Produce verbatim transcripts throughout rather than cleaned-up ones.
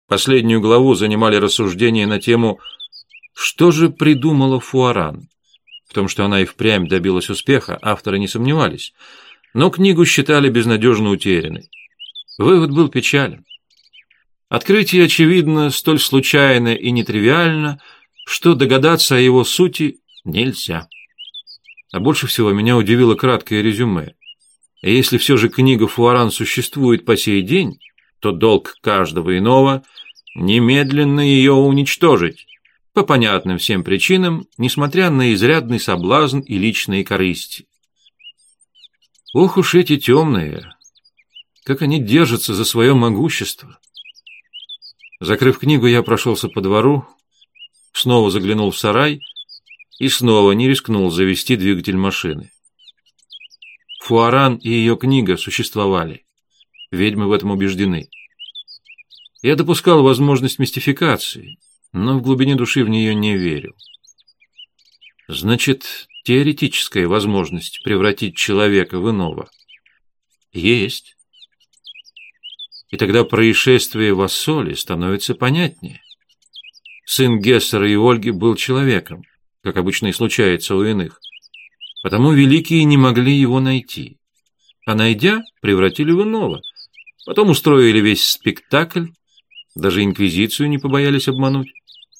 Последнюю главу занимали рассуждения на тему «Что же придумала Фуаран?». В том, что она и впрямь добилась успеха, авторы не сомневались, но книгу считали безнадежно утерянной. Вывод был печален. Открытие, очевидно, столь случайно и нетривиально, что догадаться о его сути нельзя. А больше всего меня удивило краткое резюме. И если все же книга Фуаран существует по сей день, то долг каждого иного – немедленно ее уничтожить, по понятным всем причинам, несмотря на изрядный соблазн и личные корысти. Ох уж эти темные, как они держатся за свое могущество. Закрыв книгу, я прошелся по двору, снова заглянул в сарай и снова не рискнул завести двигатель машины. Фуаран и ее книга существовали. Ведьмы в этом убеждены. Я допускал возможность мистификации, но в глубине души в нее не верил. Значит, теоретическая возможность превратить человека в иного есть. И тогда происшествие в Ассоле становится понятнее. Сын Гессера и Ольги был человеком, как обычно и случается у иных, потому великие не могли его найти, а найдя, превратили в иного, потом устроили весь спектакль, даже инквизицию не побоялись обмануть.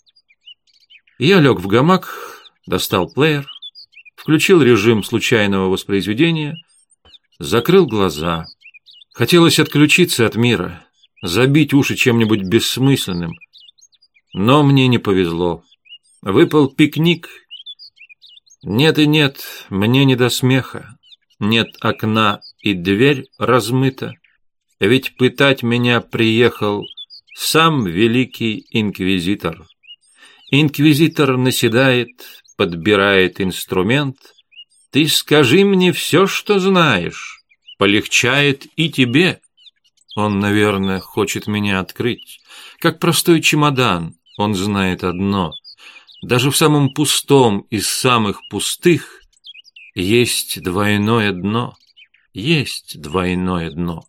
Я лег в гамак, достал плеер, включил режим случайного воспроизведения, закрыл глаза. Хотелось отключиться от мира, забить уши чем-нибудь бессмысленным. Но мне не повезло. Выпал пикник. Нет и нет, мне не до смеха. Нет окна, и дверь размыта. Ведь пытать меня приехал сам великий инквизитор. Инквизитор наседает, подбирает инструмент. Ты скажи мне все, что знаешь. Полегчает и тебе. Он, наверное, хочет меня открыть. Как простой чемодан, он знает одно. Даже в самом пустом из самых пустых есть двойное дно. Есть двойное дно.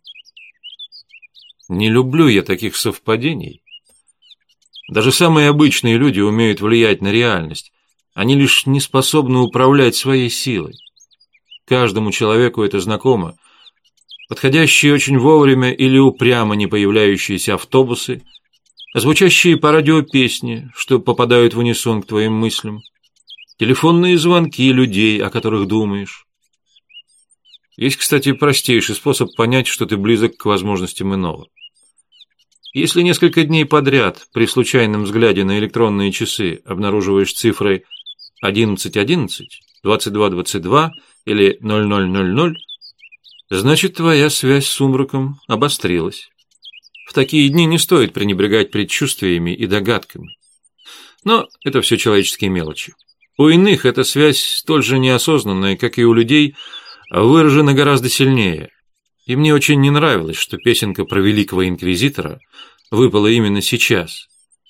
Не люблю я таких совпадений. Даже самые обычные люди умеют влиять на реальность. Они лишь не способны управлять своей силой. Каждому человеку это знакомо. Подходящие очень вовремя или упрямо не появляющиеся автобусы, звучащие по радио песни, что попадают в унисон к твоим мыслям, телефонные звонки людей, о которых думаешь. Есть, кстати, простейший способ понять, что ты близок к возможностям иного. Если несколько дней подряд при случайном взгляде на электронные часы обнаруживаешь цифры одиннадцать одиннадцать, двадцать два двадцать два или ноль ноль ноль ноль, значит, твоя связь с сумраком обострилась. В такие дни не стоит пренебрегать предчувствиями и догадками. Но это все человеческие мелочи. У иных эта связь столь же неосознанная, как и у людей, выражена гораздо сильнее. И мне очень не нравилось, что песенка про великого инквизитора выпала именно сейчас.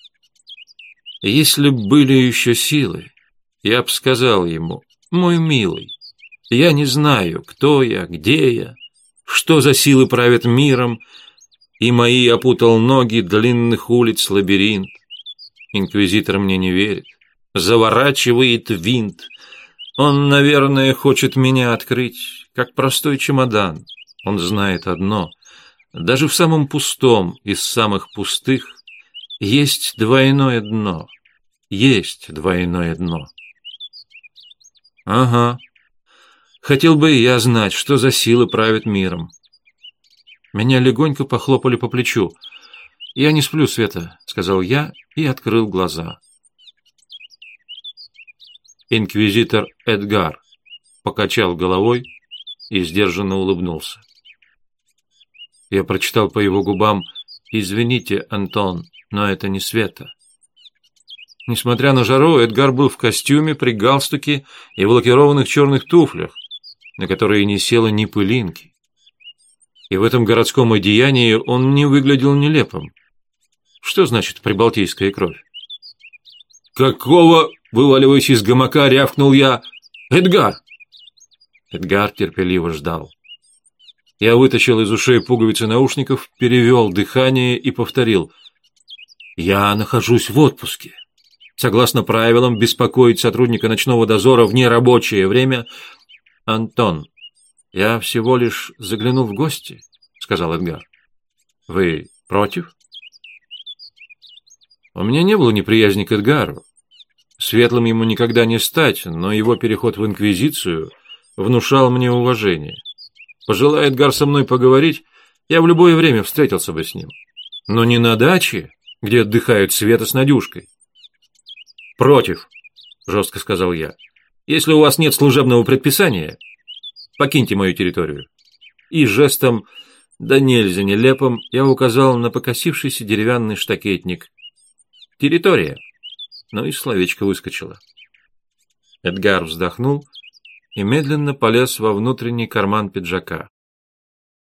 Если б были еще силы, я б сказал ему: мой милый, я не знаю, кто я, где я, что за силы правят миром, и мои опутал ноги длинных улиц лабиринт. Инквизитор мне не верит, заворачивает винт. Он, наверное, хочет меня открыть, как простой чемодан. Он знает одно: даже в самом пустом из самых пустых есть двойное дно. Есть двойное дно. Ага. Хотел бы и я знать, что за силы правят миром. Меня легонько похлопали по плечу. «Я не сплю, Света», — сказал я и открыл глаза. Инквизитор Эдгар покачал головой и сдержанно улыбнулся. Я прочитал по его губам: «Извините, Антон, но это не Света». Несмотря на жару, Эдгар был в костюме, при галстуке и в лакированных черных туфлях, на которые не село ни пылинки. И в этом городском одеянии он не выглядел нелепым. Что значит прибалтийская кровь? «Какого?» — вываливаясь из гамака, рявкнул я. «Эдгар!» Эдгар терпеливо ждал. Я вытащил из ушей пуговицы наушников, перевел дыхание и повторил: Я нахожусь в отпуске. Согласно правилам, беспокоить сотрудника ночного дозора в нерабочее время... Антон, я всего лишь заглянул в гости, сказал Эдгар. Вы против? У меня не было неприязни к Эдгару. Светлым ему никогда не стать, но его переход в Инквизицию внушал мне уважение. Пожелая Эдгар со мной поговорить, я в любое время встретился бы с ним. Но не на даче, где отдыхают Света с Надюшкой. «Против», — жестко сказал я. «Если у вас нет служебного предписания, покиньте мою территорию». И жестом, да нельзя нелепым, я указал на покосившийся деревянный штакетник. «Территория». Ну и словечко выскочило. Эдгар вздохнул и медленно полез во внутренний карман пиджака.